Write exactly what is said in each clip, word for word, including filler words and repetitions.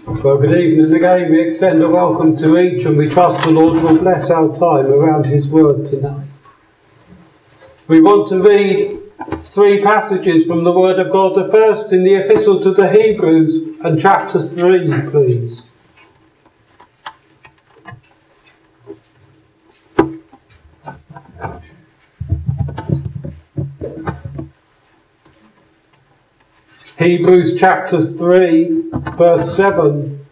Well, good evening again. We extend a welcome to each, and we trust the Lord will bless our time around His Word tonight. We want to read three passages from the Word of God. The first in the Epistle to the Hebrews and chapter three, please. Hebrews chapter three, verse seven.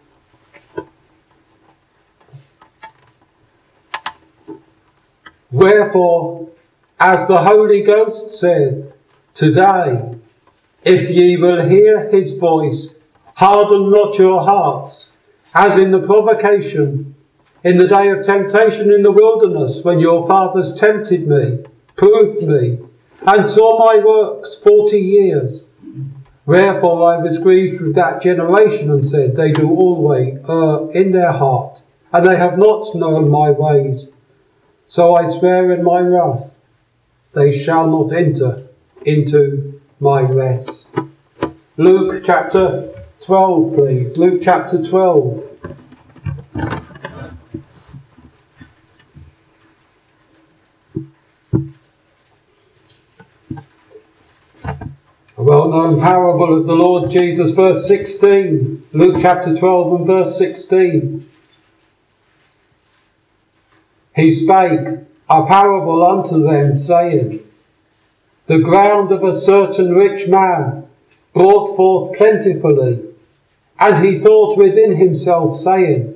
Wherefore, as the Holy Ghost said, today, if ye will hear his voice, harden not your hearts, as in the provocation, in the day of temptation in the wilderness, when your fathers tempted me, proved me, and saw my works forty years. Wherefore I was grieved with that generation, and said, they do always err in their heart, and they have not known my ways. So I swear in my wrath, they shall not enter into my rest. Luke chapter twelve, please. Luke chapter twelve. A well-known parable of the Lord Jesus, verse sixteen. Luke chapter twelve and verse sixteen. He spake a parable unto them, saying, the ground of a certain rich man brought forth plentifully, and he thought within himself, saying,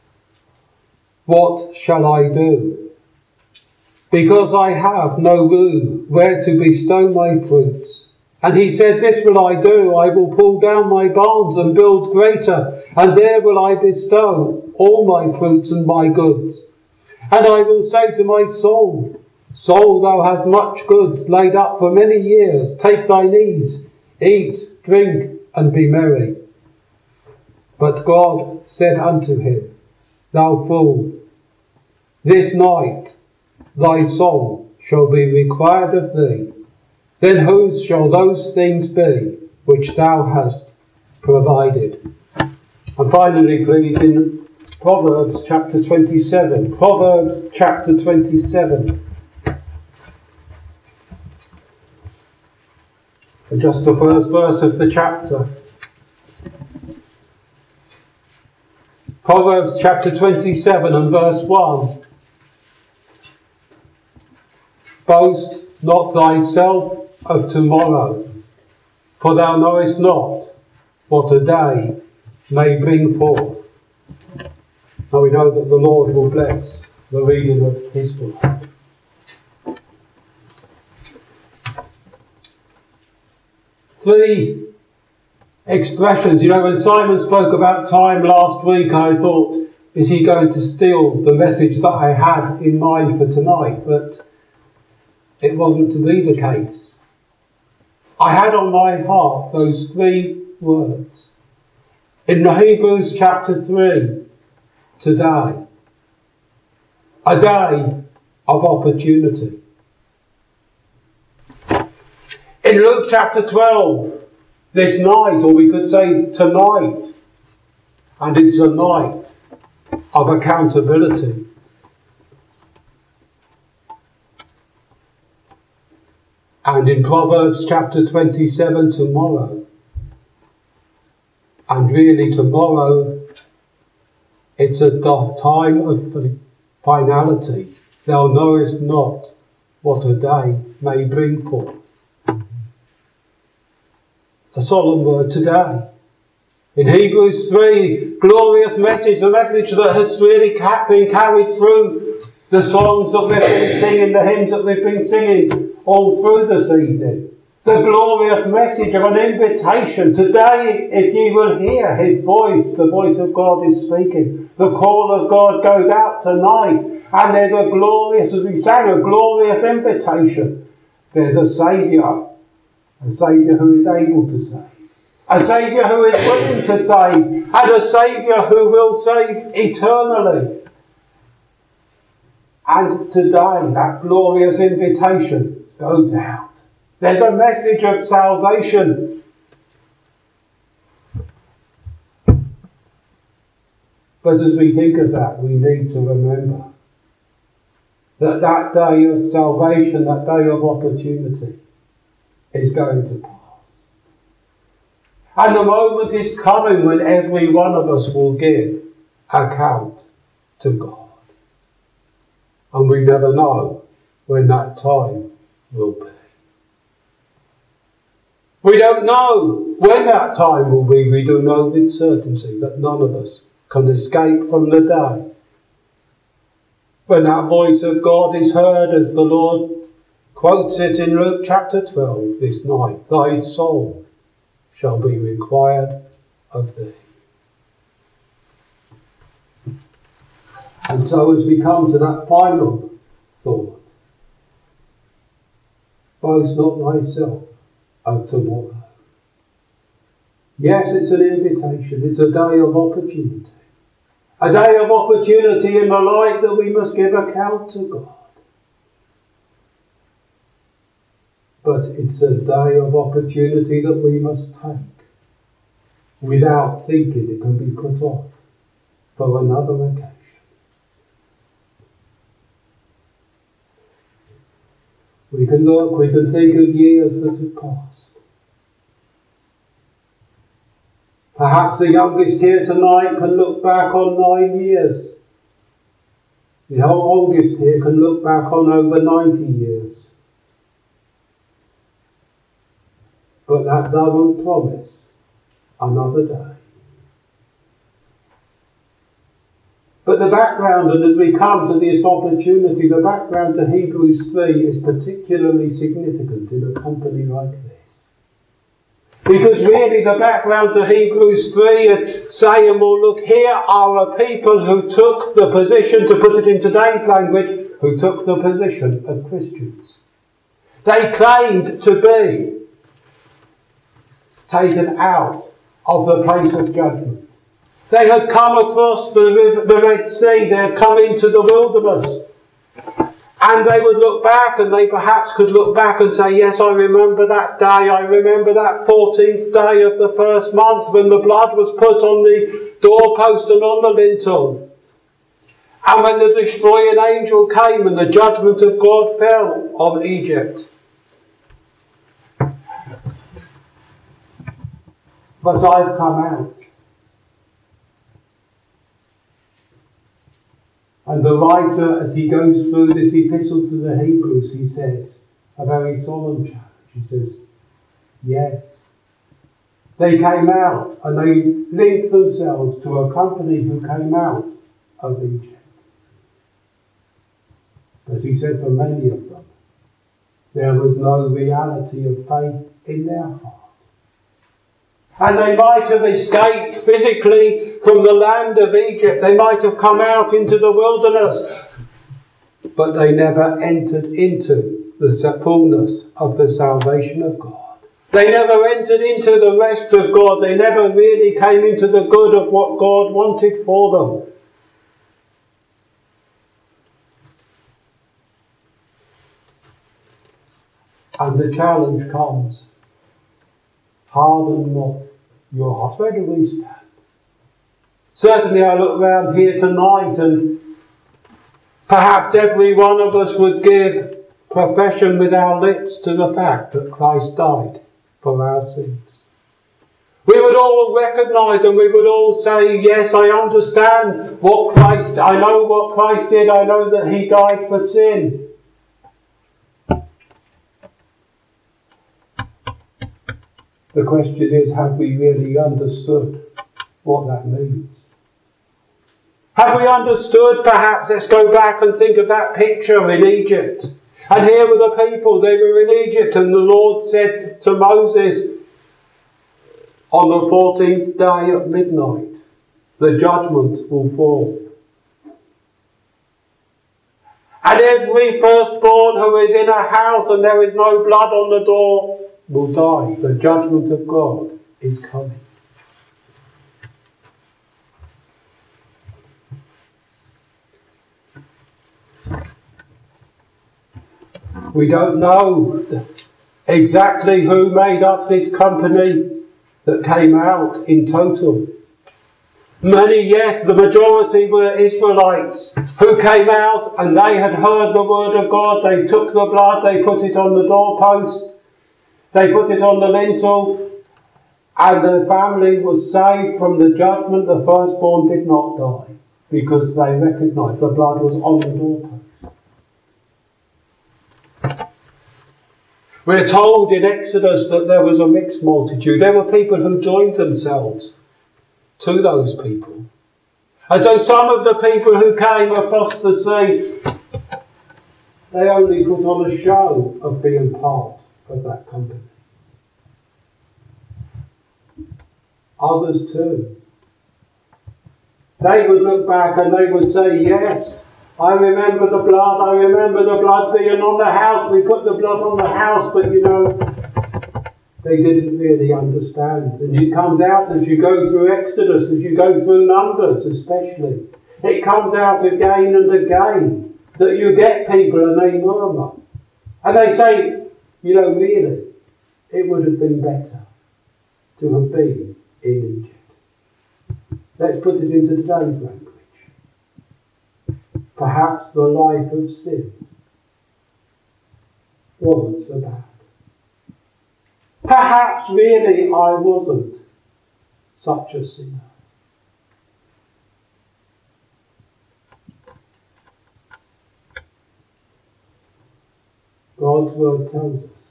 what shall I do? Because I have no room where to bestow my fruits. And he said, this will I do, I will pull down my barns and build greater, and there will I bestow all my fruits and my goods. And I will say to my soul, soul, thou hast much goods laid up for many years. Take thine ease, eat, drink, and be merry. But God said unto him, thou fool, this night thy soul shall be required of thee. Then whose shall those things be which thou hast provided? And finally, please, in Proverbs chapter twenty-seven. Proverbs chapter twenty-seven. And just the first verse of the chapter. Proverbs chapter twenty-seven and verse one. Boast not thyself of tomorrow, for thou knowest not what a day may bring forth. Now we know that the Lord will bless the reading of his book. Three expressions. You know, when Simon spoke about time last week, I thought, is he going to steal the message that I had in mind for tonight? But it wasn't to be the case. I had on my heart those three words. In the Hebrews chapter three, today, a day of opportunity. In Luke chapter twelve, this night, or we could say tonight, and it's a night of accountability. And in Proverbs chapter twenty-seven, tomorrow. And really tomorrow, it's a time of finality. Thou knowest not what a day may bring forth. A solemn word today. In Hebrews three, glorious message, the message that has really been carried through the songs that we've been singing, the hymns that we've been singing all through this evening. The glorious message of an invitation. Today, if ye will hear his voice, the voice of God is speaking. The call of God goes out tonight. And there's a glorious, as we sang, a glorious invitation. There's a Saviour. A Saviour who is able to save. A Saviour who is willing to save. And a Saviour who will save eternally. And today, that glorious invitation goes out. There's a message of salvation. But as we think of that, we need to remember that that day of salvation, that day of opportunity, is going to pass. And the moment is coming when every one of us will give account to God. And we never know when that time will be. We don't know when that time will be. We do know with certainty that none of us can escape from the day when that voice of God is heard, as the Lord quotes it in Luke chapter twelve this night. Thy soul shall be required of thee. And so as we come to that final thought, boast not thyself of tomorrow. Yes, it's an invitation. It's a day of opportunity. A day of opportunity in the light that we must give account to God. But it's a day of opportunity that we must take without thinking it can be put off for another occasion. We can look, we can think of years that have passed. Perhaps the youngest here tonight can look back on nine years. The oldest here can look back on over ninety years. But that doesn't promise another day. But the background, and as we come to this opportunity, the background to Hebrews three is particularly significant in a company like this. Because really the background to Hebrews three is saying, well, look, here are a people who took the position, to put it in today's language, who took the position of Christians. They claimed to be taken out of the place of judgment. They had come across the, river, the Red Sea, they had come into the wilderness. And they would look back, and they perhaps could look back and say, yes, I remember that day, I remember that fourteenth day of the first month when the blood was put on the doorpost and on the lintel. And when the destroying angel came and the judgment of God fell on Egypt. But I've come out. And the writer, as he goes through this epistle to the Hebrews, he says, a very solemn challenge. He says, yes, they came out and they linked themselves to a company who came out of Egypt. But he said for many of them, there was no reality of faith in their heart. And they might have escaped physically from the land of Egypt. They might have come out into the wilderness. But they never entered into the fullness of the salvation of God. They never entered into the rest of God. They never really came into the good of what God wanted for them. And the challenge comes. Harden not your hearts. Where do we stand? Certainly I look around here tonight and perhaps every one of us would give profession with our lips to the fact that Christ died for our sins. We would all recognise and we would all say, yes, I understand what Christ, I know what Christ did, I know that he died for sin. The question is, have we really understood what that means? Have we understood, perhaps, let's go back and think of that picture in Egypt. And here were the people, they were in Egypt, and the Lord said to Moses, on the fourteenth day at midnight, the judgment will fall. And every firstborn who is in a house and there is no blood on the door will die. The judgment of God is coming. We don't know exactly who made up this company that came out in total. Many, yes, the majority were Israelites who came out and they had heard the word of God. They took the blood, they put it on the doorpost, they put it on the lintel, and the family was saved from the judgment. The firstborn did not die because they recognised the blood was on the doorpost. We're told in Exodus that there was a mixed multitude. There were people who joined themselves to those people. And so some of the people who came across the sea, they only put on a show of being part of that company. Others too. They would look back and they would say, yes, I remember the blood, I remember the blood being on the house, we put the blood on the house, but you know, they didn't really understand. And it comes out as you go through Exodus, as you go through Numbers especially. It comes out again and again that you get people and they murmur. And they say, you know, really, it would have been better to have been in Egypt. Let's put it into today's language. Perhaps the life of sin wasn't so bad. Perhaps really I wasn't such a sinner. God's word tells us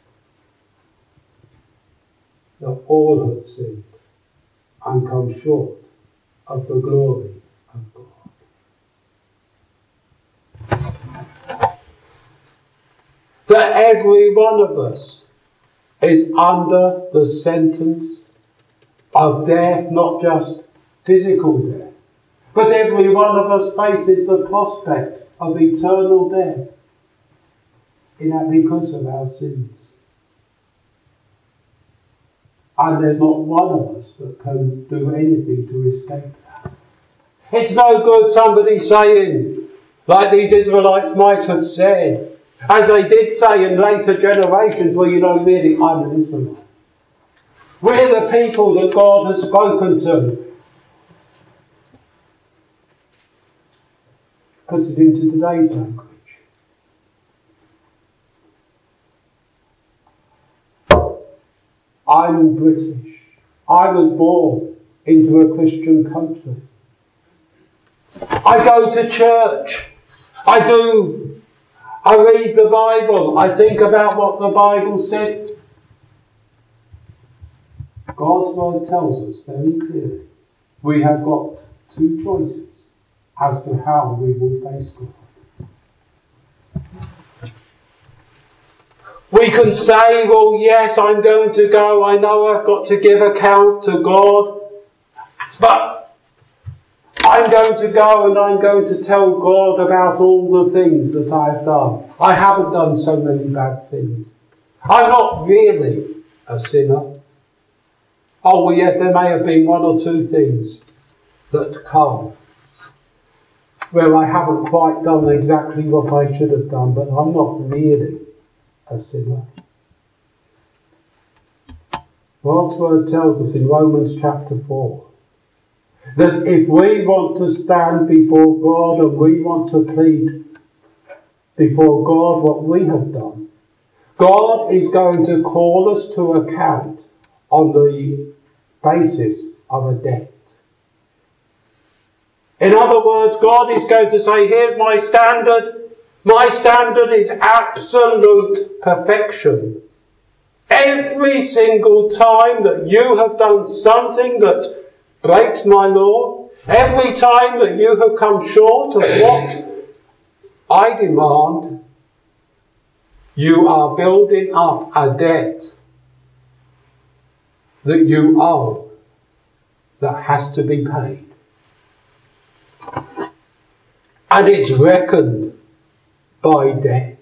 that all have sinned and come short of the glory of God. That every one of us is under the sentence of death, not just physical death, but every one of us faces the prospect of eternal death in that because of our sins. And there's not one of us that can do anything to escape that. It's no good somebody saying, like these Israelites might have said, as they did say in later generations, well, you know, really, I'm an Israelite. We're the people that God has spoken to. Puts it into today's language. I'm British. I was born into a Christian country. I go to church. I do. I read the Bible. I think about what the Bible says. God's word tells us very clearly we have got two choices as to how we will face God. We can say, well, yes, I'm going to go. I know I've got to give account to God. But I'm going to go and I'm going to tell God about all the things that I've done. I haven't done so many bad things. I'm not really a sinner. Oh, well, yes, there may have been one or two things that come where I haven't quite done exactly what I should have done, but I'm not really a sinner. God's word tells us in Romans chapter four that if we want to stand before God and we want to plead before God what we have done, God is going to call us to account on the basis of a debt. In other words, God is going to say, here's my standard. My standard is absolute perfection. Every single time that you have done something that breaks my law, every time that you have come short of what I demand, you are building up a debt that you owe that has to be paid. And it's reckoned by debt.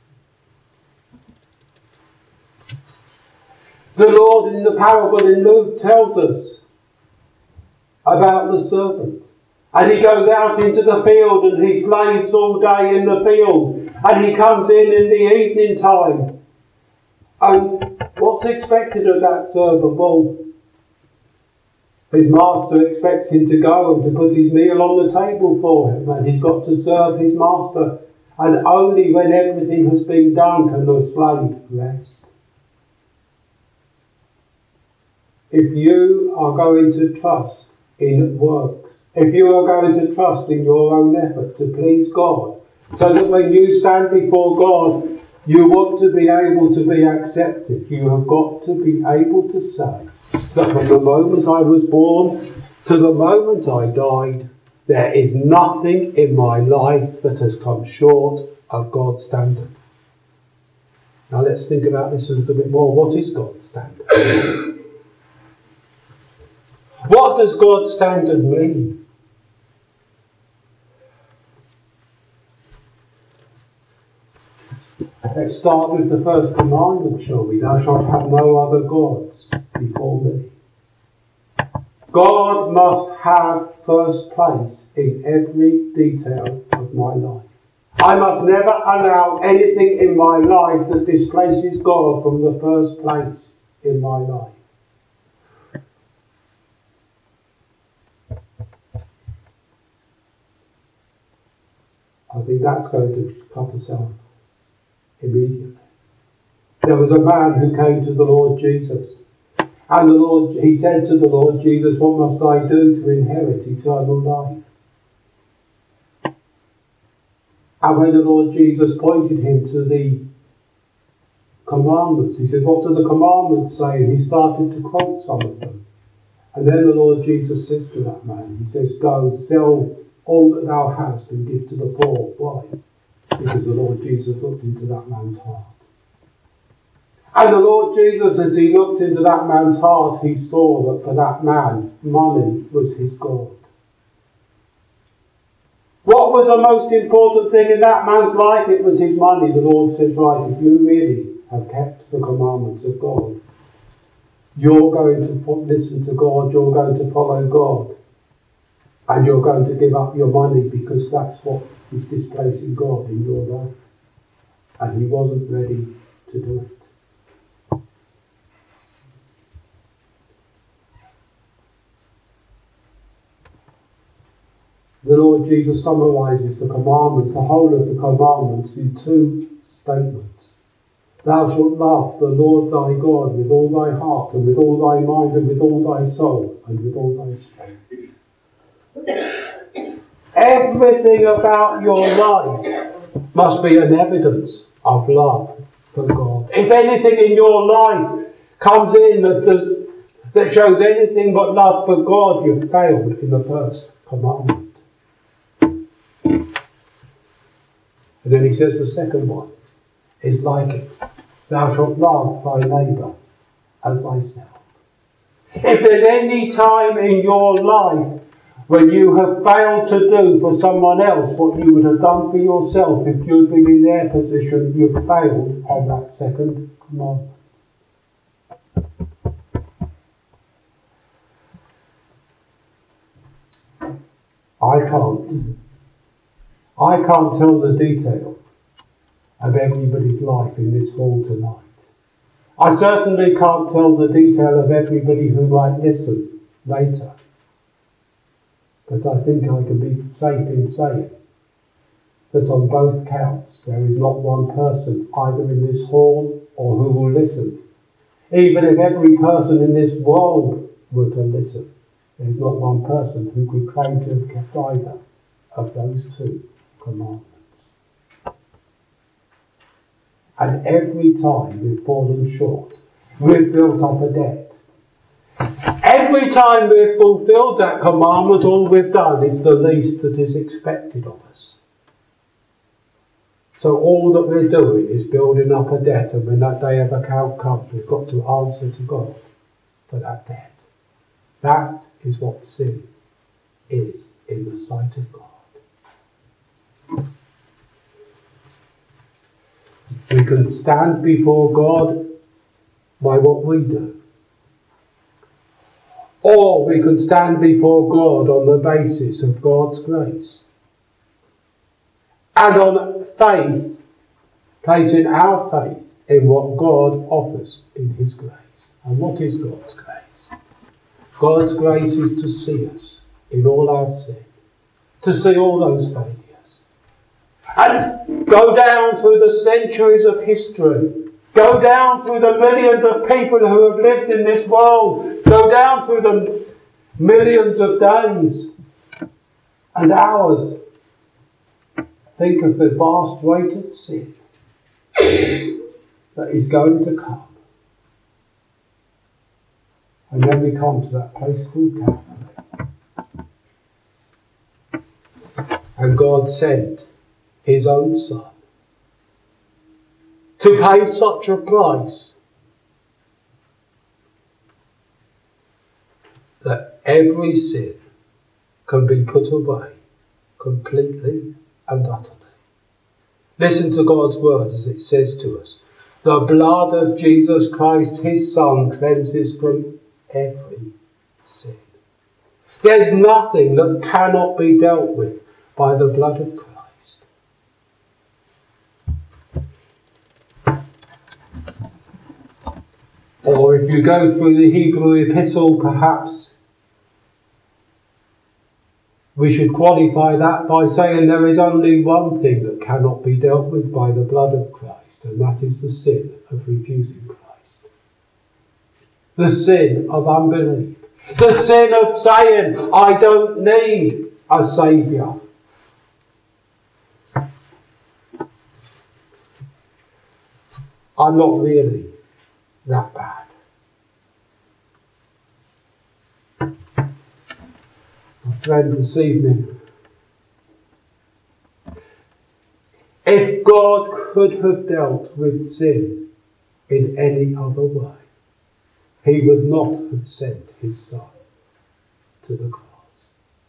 The Lord in the parable in Luke tells us about the servant. And he goes out into the field and he slaves all day in the field. And he comes in in the evening time. And what's expected of that servant? Well, His master expects him to go and to put his meal on the table for him, and he's got to serve his master. And only when everything has been done can the slave rest. If you are going to trust in works, if you are going to trust in your own effort to please God, so that when you stand before God, you want to be able to be accepted, you have got to be able to say that from the moment I was born to the moment I died, there is nothing in my life that has come short of God's standard. Now let's think about this a little bit more. What is God's standard? What does God's standard mean? Let's start with the first commandment, shall we? Thou shalt have no other gods before me. God must have first place in every detail of my life. I must never allow anything in my life that displaces God from the first place in my life. I think that's going to cut us off immediately. There was a man who came to the Lord Jesus, and the Lord, he said to the Lord Jesus, what must I do to inherit eternal life? And when the Lord Jesus pointed him to the commandments, he said, what do the commandments say? And he started to quote some of them. And then the Lord Jesus says to that man, he says, go, sell all that thou hast and give to the poor. Why? Because the Lord Jesus looked into that man's heart. And the Lord Jesus, as he looked into that man's heart, he saw that for that man, money was his God. What was the most important thing in that man's life? It was his money. The Lord said, right, if you really have kept the commandments of God, you're going to listen to God, you're going to follow God, and you're going to give up your money because that's what is displacing God in your life. And he wasn't ready to do it. The Lord Jesus summarises the commandments, the whole of the commandments, in two statements. Thou shalt love the Lord thy God with all thy heart and with all thy mind and with all thy soul and with all thy strength. Everything about your life must be an evidence of love for God. If anything in your life comes in that does, that shows anything but love for God, you've failed in the first commandment. And then he says the second one is like it. Thou shalt love thy neighbour as thyself. If there's any time in your life when you have failed to do for someone else what you would have done for yourself if you'd been in their position, you've failed on that second commandment. I can't. I can't tell the detail of everybody's life in this hall tonight. I certainly can't tell the detail of everybody who might listen later. But I think I can be safe in saying that on both counts there is not one person either in this hall or who will listen. Even if every person in this world were to listen, there is not one person who could claim to have kept either of those two commandments. And every time we've fallen short, we've built up a debt. Every time we've fulfilled that commandment, all we've done is the least that is expected of us. So all that we're doing is building up a debt, and when that day of account comes, we've got to answer to God for that debt. That is what sin is in the sight of God. We can stand before God by what we do. Or we can stand before God on the basis of God's grace. And on faith, placing our faith in what God offers in his grace. And what is God's grace? God's grace is to see us in all our sin, to see all those failures, and go down through the centuries of history, go down through the millions of people who have lived in this world, go down through the millions of days and hours. Think of the vast weight of sin that is going to come. And then we come to that place called Calvary. And God sent his own Son to pay such a price that every sin can be put away completely and utterly. Listen to God's word as it says to us, the blood of Jesus Christ, his Son, cleanses from every sin. There's nothing that cannot be dealt with by the blood of Christ. Or if you go through the Hebrew epistle, perhaps we should qualify that by saying there is only one thing that cannot be dealt with by the blood of Christ, and that is the sin of refusing Christ. The sin of unbelief. The sin of saying, I don't need a saviour. I'm not really that bad. My friend, this evening, if God could have dealt with sin in any other way, he would not have sent his Son to the cross.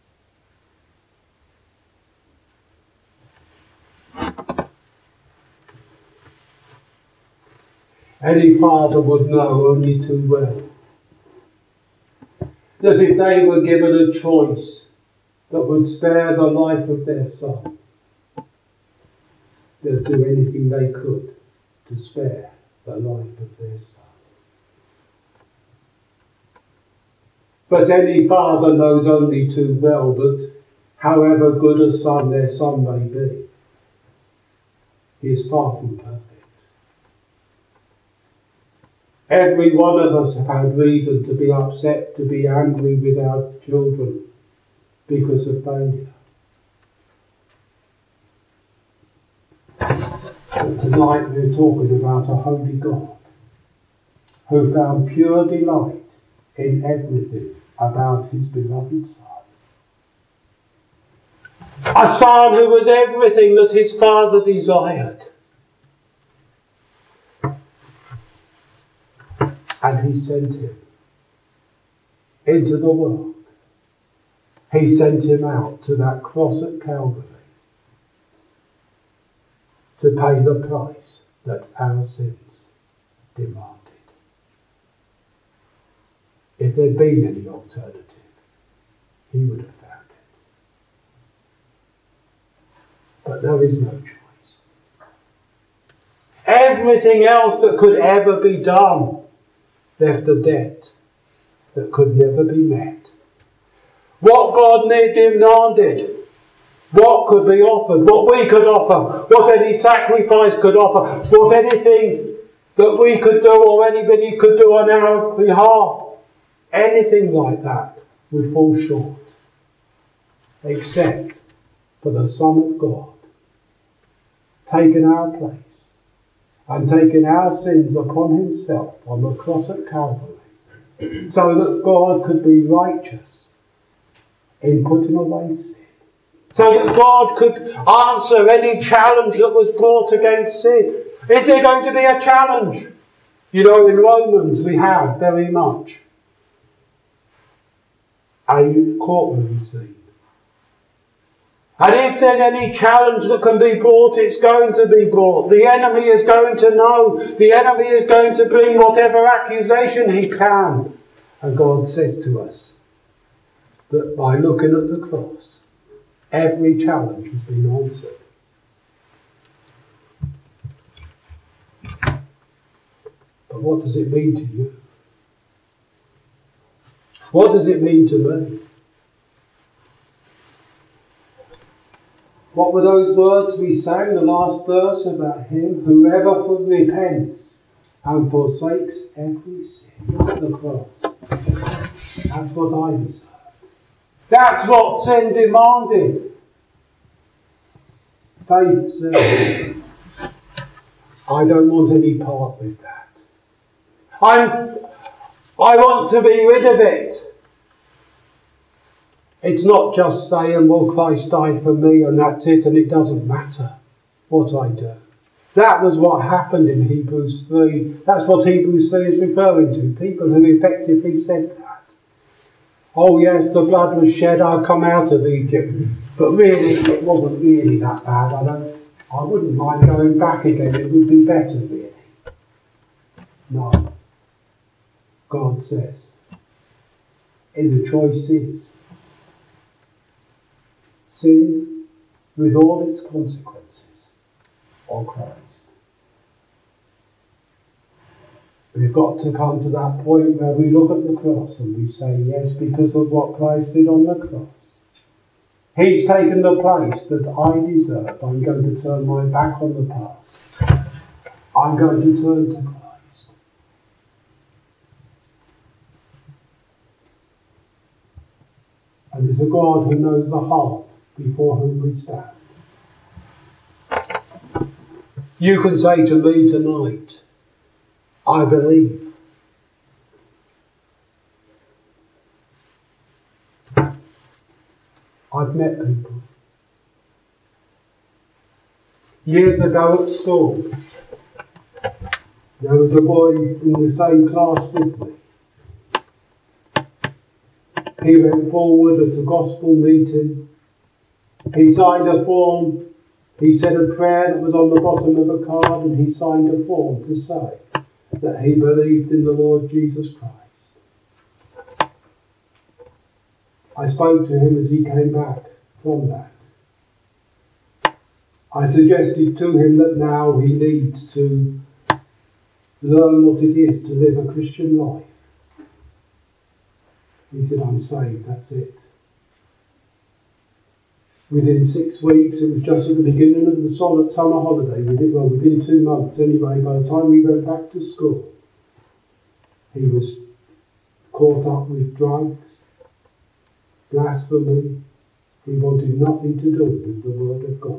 Any father would know only too well that if they were given a choice that would spare the life of their son, they'd do anything they could to spare the life of their son. But any father knows only too well that however good a son their son may be, he is far from perfect. Every one of us have had reason to be upset, to be angry with our children because of failure. But tonight we're talking about a holy God who found pure delight in everything about his beloved Son. A Son who was everything that his Father desired. And he sent him into the world. He sent him out to that cross at Calvary to pay the price that our sins demanded. If there'd been any alternative, he would have found it. But there is no choice. Everything else that could ever be done left a debt that could never be met. What God demanded, what could be offered, what we could offer, what any sacrifice could offer, what anything that we could do or anybody could do on our behalf, anything like that would fall short, except for the Son of God taking our place and taking our sins upon himself on the cross at Calvary, so that God could be righteous in putting away sin, so that God could answer any challenge that was brought against sin. Is there going to be a challenge? You know, in Romans we have very much a courtroom scene. And if there's any challenge that can be brought, it's going to be brought. The enemy is going to know. The enemy is going to bring whatever accusation he can. And God says to us that by looking at the cross, every challenge has been answered. But what does it mean to you? What does it mean to me? What were those words we sang, the last verse of that hymn? Whoever repents and forsakes every sin. Look at the cross. That's what I deserve. That's what sin demanded. Faith said, I don't want any part with that. I'm, I want to be rid of it. It's not just saying, well, Christ died for me and that's it, and it doesn't matter what I do. That was what happened in Hebrews three. That's what Hebrews three is referring to. People who effectively said that. Oh yes, the blood was shed, I've come out of Egypt. But really, it wasn't really that bad. I don't, I wouldn't mind going back again. It would be better, really. No. God says, in the choice is, sin with all its consequences, or Christ. We've got to come to that point where we look at the cross and we say, yes, because of what Christ did on the cross. He's taken the place that I deserve. I'm going to turn my back on the past. I'm going to turn to Christ. And there's a God who knows the heart before whom we stand. You can say to me tonight, I believe. I've met people. Years ago at school, there was a boy in the same class with me. He went forward at a gospel meeting. He signed a form. He said a prayer that was on the bottom of a card, and he signed a form to say that he believed in the Lord Jesus Christ. I spoke to him as he came back from that. I suggested to him that now he needs to learn what it is to live a Christian life. He said, I'm saved, that's it. Within six weeks, it was just at the beginning of the summer holiday, within, well, within two months anyway, by the time we went back to school, he was caught up with drugs, blasphemy. He wanted nothing to do with the Word of God.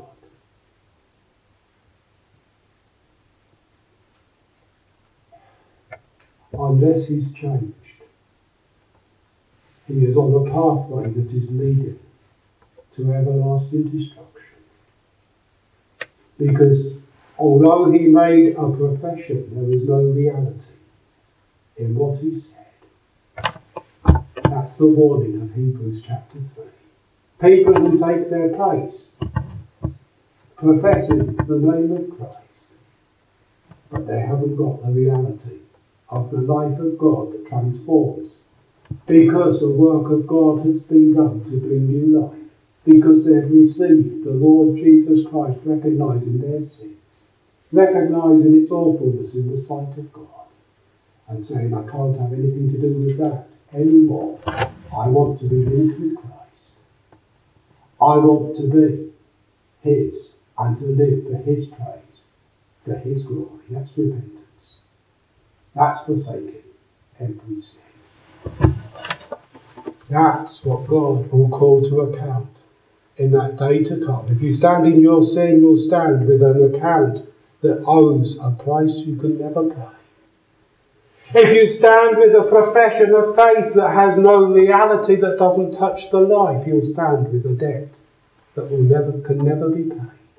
Unless he's changed, he is on a pathway that is leading to everlasting destruction. Because although he made a profession, there was no reality in what he said. That's the warning of Hebrews chapter three. People who take their place, professing the name of Christ, but they haven't got the reality of the life of God that transforms, because the work of God has been done to bring new life, because they've received the Lord Jesus Christ, recognising their sin, recognising its awfulness in the sight of God, and saying, I can't have anything to do with that anymore. I want to be linked with Christ. I want to be his and to live for his praise, for his glory. That's repentance. That's forsaking every sin. That's what God will call to account in that day to come. If you stand in your sin, you'll stand with an account that owes a price you can never pay. If you stand with a profession of faith that has no reality, that doesn't touch the life, you'll stand with a debt that will never, can never be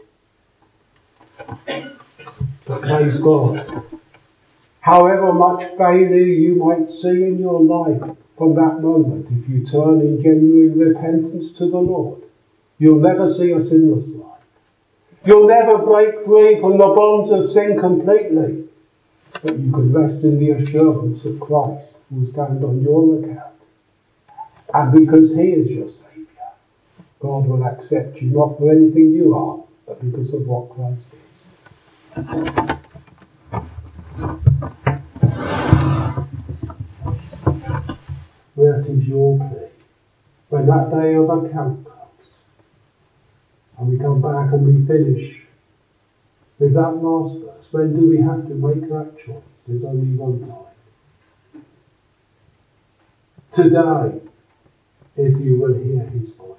paid. But praise God. However much failure you might see in your life from that moment, if you turn in genuine repentance to the Lord, you'll never see a sinless life. You'll never break free from the bonds of sin completely. But you can rest in the assurance that Christ will stand on your account. And because he is your Saviour, God will accept you not for anything you are, but because of what Christ is. We are is your plea? When that day of account comes, and we come back and we finish with that last verse, when do we have to make that choice? There's only one time. Today, if you will hear his voice.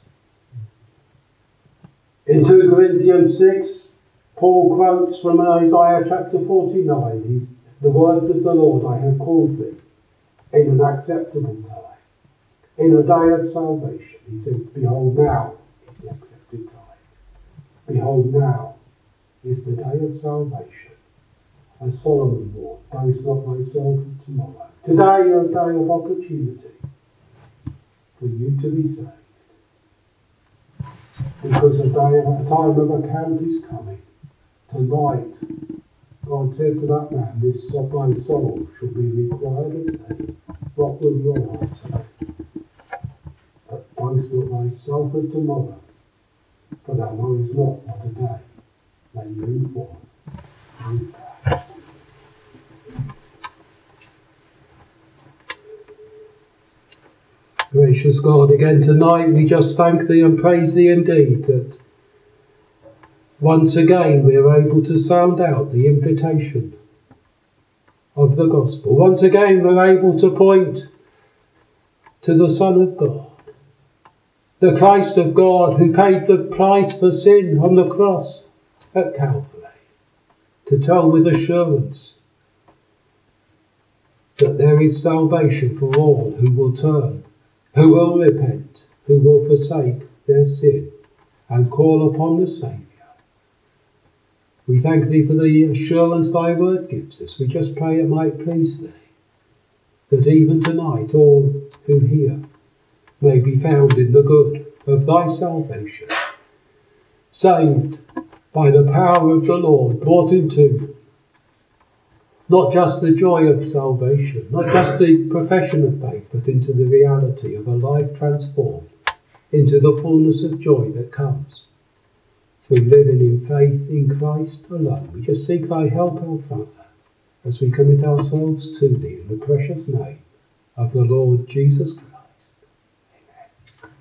In two Corinthians six, Paul quotes from Isaiah chapter forty-nine, he's, the words of the Lord, I have called thee in an acceptable time, in a day of salvation. He says, behold, now is the accepted time. Behold, now is the day of salvation. As Solomon warned, boast not thyself of tomorrow. Today is a day of opportunity for you to be saved. Because a day, a time of account is coming. Tonight, God said to that man, this thy soul shall be required of thee. What will your heart say? But boast not thyself of tomorrow, for thou knowest not what a day may bring forth. Gracious God, again tonight we just thank thee and praise thee indeed that once again we are able to sound out the invitation of the gospel. Once again we're able to point to the Son of God, the Christ of God who paid the price for sin on the cross at Calvary, to tell with assurance that there is salvation for all who will turn, who will repent, who will forsake their sin and call upon the Saviour. We thank thee for the assurance thy word gives us. We just pray it might please thee, that even tonight all who hear may be found in the good of thy salvation, saved by the power of the Lord, brought into not just the joy of salvation, not just the profession of faith, but into the reality of a life transformed into the fullness of joy that comes through living in faith in Christ alone. We just seek thy help, our Father, as we commit ourselves to thee in the precious name of the Lord Jesus Christ.